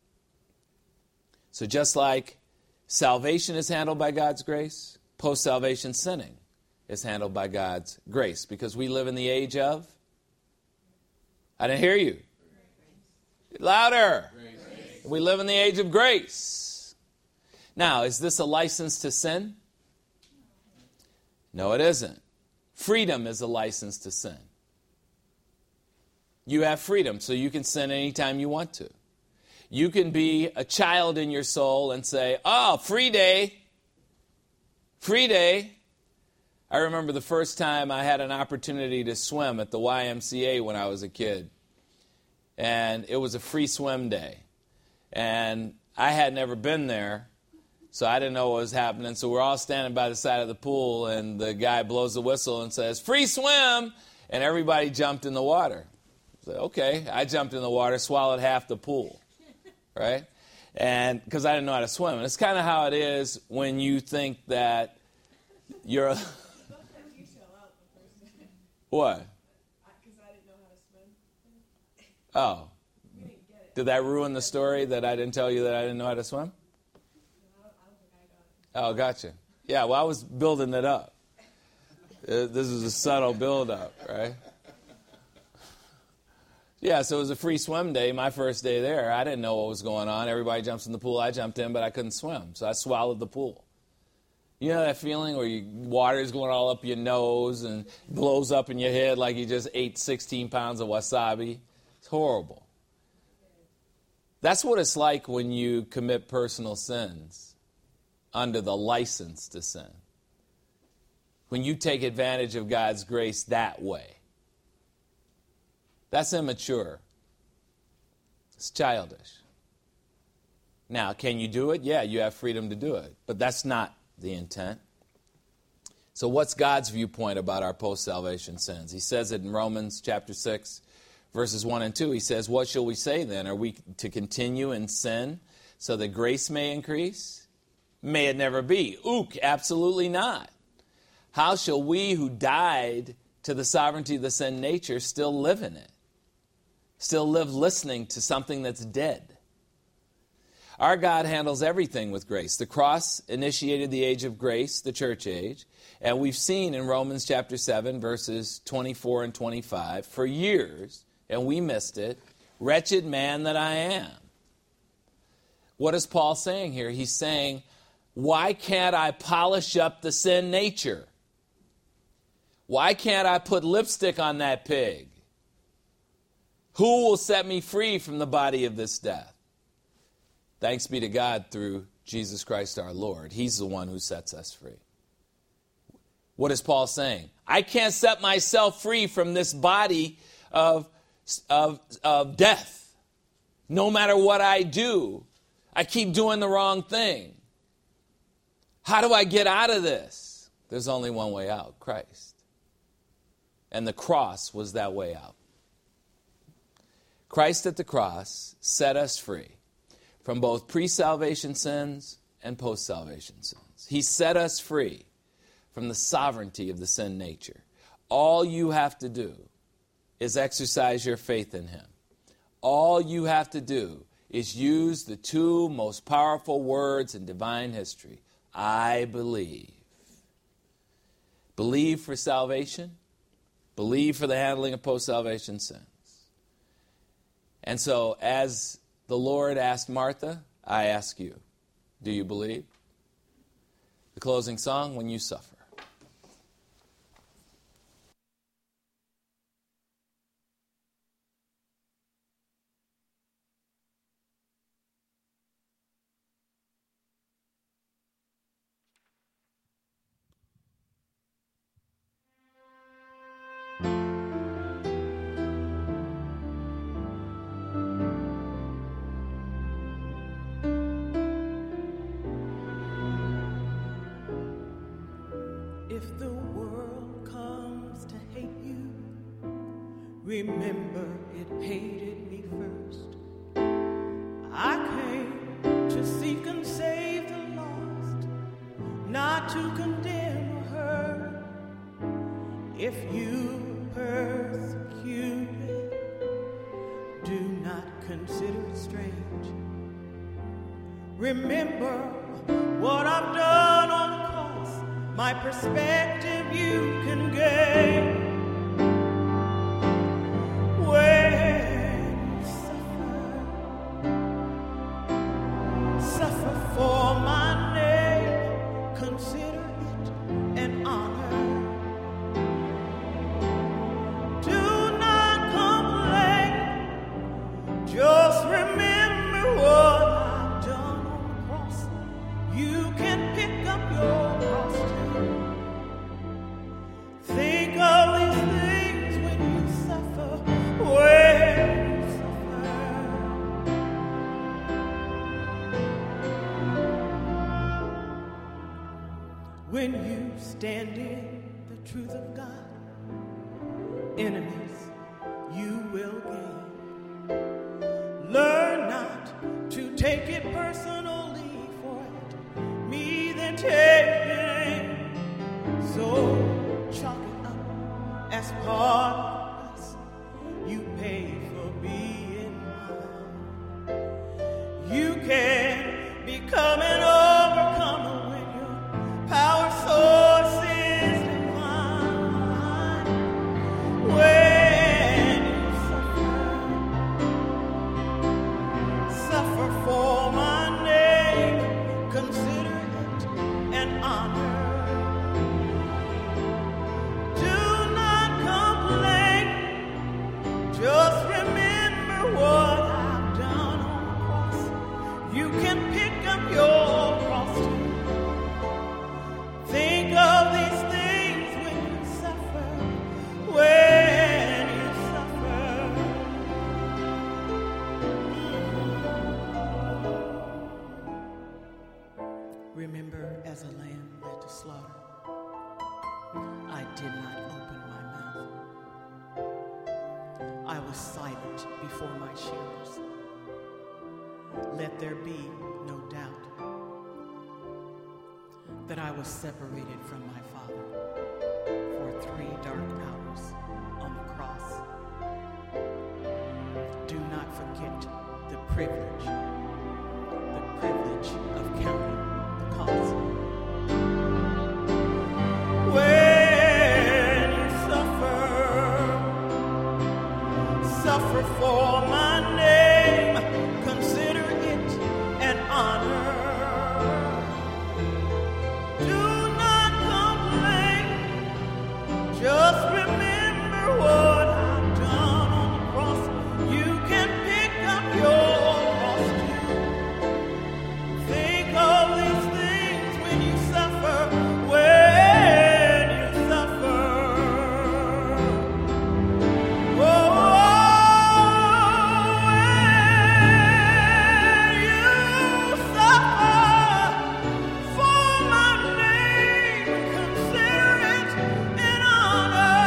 So just like salvation is handled by God's grace, post-salvation sinning is handled by God's grace, because we live in the age of... I didn't hear you. Louder. Grace. We live in the age of grace. Now, is this a license to sin? No, it isn't. Freedom is a license to sin. You have freedom, so you can sin anytime you want to. You can be a child in your soul and say, oh, free day. Free day. I remember the first time I had an opportunity to swim at the YMCA when I was a kid. And it was a free swim day. And I had never been there, so I didn't know what was happening. So we're all standing by the side of the pool, and the guy blows the whistle and says, free swim! And everybody jumped in the water. I said, okay. I jumped in the water, swallowed half the pool, right? And because I didn't know how to swim. And it's kind of how it is when you think that you're... What? Because I didn't know how to swim. Oh. Did that ruin the story that I didn't tell you that I didn't know how to swim? No, I don't think I got it. Oh, gotcha. Yeah, well, I was building it up. This is a subtle build-up, right? Yeah, so it was a free swim day, my first day there. I didn't know what was going on. Everybody jumps in the pool. I jumped in, but I couldn't swim, so I swallowed the pool. You know that feeling where water is going all up your nose and blows up in your head like you just ate 16 pounds of wasabi? It's horrible. That's what it's like when you commit personal sins under the license to sin. When you take advantage of God's grace that way. That's immature. It's childish. Now, can you do it? Yeah, you have freedom to do it. But that's not the intent. So what's God's viewpoint about our post-salvation sins? He says it in Romans chapter 6, verses 1 and 2. He says, what shall we say then? Are we to continue in sin so that grace may increase? May it never be. Ook, absolutely not. How shall we who died to the sovereignty of the sin nature still live in it? still live listening to something that's dead. Our God handles everything with grace. The cross initiated the age of grace, the church age, and we've seen in Romans chapter 7, verses 24 and 25, for years, and we missed it, wretched man that I am. What is Paul saying here? He's saying, why can't I polish up the sin nature? Why can't I put lipstick on that pig? Who will set me free from the body of this death? Thanks be to God through Jesus Christ our Lord. He's the one who sets us free. What is Paul saying? I can't set myself free from this body of death. No matter what I do, I keep doing the wrong thing. How do I get out of this? There's only one way out, Christ. And the cross was that way out. Christ at the cross set us free from both pre-salvation sins and post-salvation sins. He set us free from the sovereignty of the sin nature. All you have to do is exercise your faith in him. All you have to do is use the two most powerful words in divine history. I believe. Believe for salvation. Believe for the handling of post-salvation sins. And so, as the Lord asked Martha, I ask you, do you believe? The closing song, When You Suffer. If the world comes to hate you, remember it hated me first. I came to seek and save the lost, not to condemn or hurt. If you persecuted, do not consider it strange. Remember what I've done on the cross, my perspective you can gain. When you suffer for my name, consider it an honor. Do not complain, just remember what I've done on the cross. You can pick up your cross too. Think of these things when you suffer, when you suffer. When you stand in the truth of God, enemies you will gain. Learn not to take it personally, for it me then taking. So chalk it up as part of us. You pay for being mine. You can become an overcomer when your power source is divine. When you suffer for my name, consider it an honor. Do not complain, just remember what I've done on the cross. You can pick up your cross too. Think of these things when you suffer, when you suffer. Remember, as a lamb led to slaughter, I did not open my mouth. I was silent before my shearers. Let there be no doubt that I was separated from my Father for 3 dark hours on the cross. privilege of counting the cost. When you suffer for my name, consider it an honor. Do not complain, just remember what I've done on the cross. You can pick up your cross too. Think of these things when you suffer, when you suffer. Oh, when you suffer for my name, consider it an honor.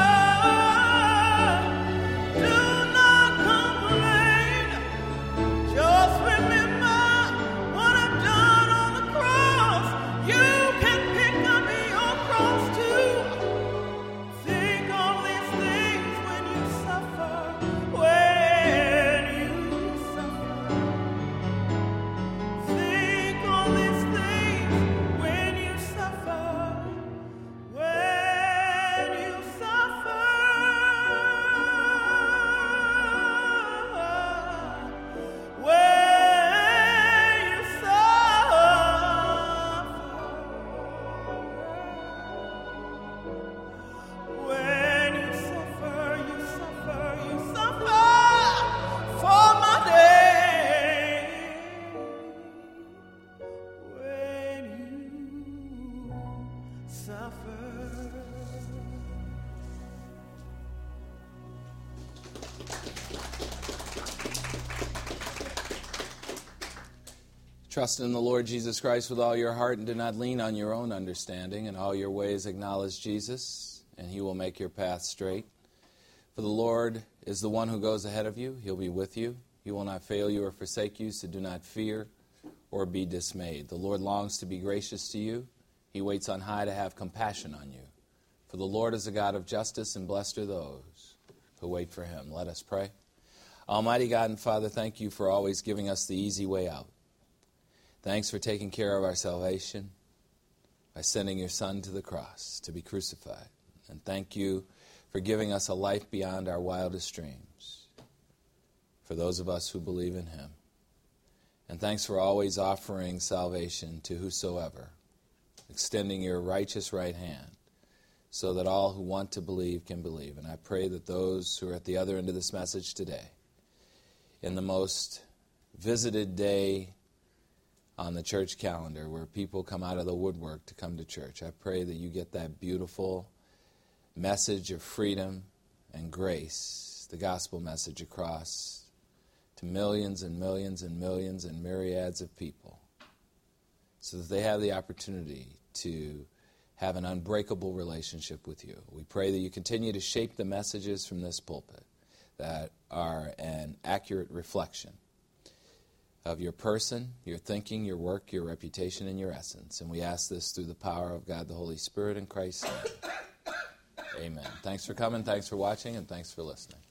Do not complain, just remember what I've done on the cross. You can pick up your cross too. Think of these things when you suffer, when you suffer. Think of these things when you suffer, when you suffer. When you suffer for my name. When you suffer. Trust in the Lord Jesus Christ with all your heart and do not lean on your own understanding. In all your ways acknowledge Jesus, and he will make your path straight. For the Lord is the one who goes ahead of you. He'll be with you. He will not fail you or forsake you, so do not fear or be dismayed. The Lord longs to be gracious to you. He waits on high to have compassion on you. For the Lord is a God of justice, and blessed are those who wait for him. Let us pray. Almighty God and Father, thank you for always giving us the easy way out. Thanks for taking care of our salvation by sending your Son to the cross to be crucified. And thank you for giving us a life beyond our wildest dreams for those of us who believe in him. And thanks for always offering salvation to whosoever, extending your righteous right hand so that all who want to believe can believe. And I pray that those who are at the other end of this message today, in the most visited day on the church calendar where people come out of the woodwork to come to church, I pray that you get that beautiful message of freedom and grace, the gospel message across to millions and millions and millions and myriads of people so that they have the opportunity to have an unbreakable relationship with you. We pray that you continue to shape the messages from this pulpit that are an accurate reflection of your person, your thinking, your work, your reputation, and your essence. And we ask this through the power of God the Holy Spirit in Christ's name. Amen. Thanks for coming, thanks for watching, and thanks for listening.